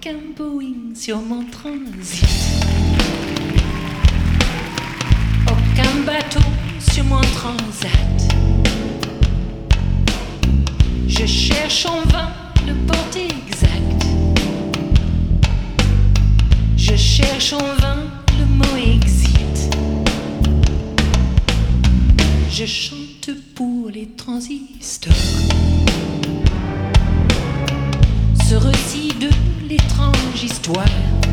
aucun Boeing sur mon transit. Aucun bateau sur mon transat. Je cherche en vain le port exact. Je cherche en vain le mot exit. Je chante pour les transistors. Ce récit de l'étrange histoire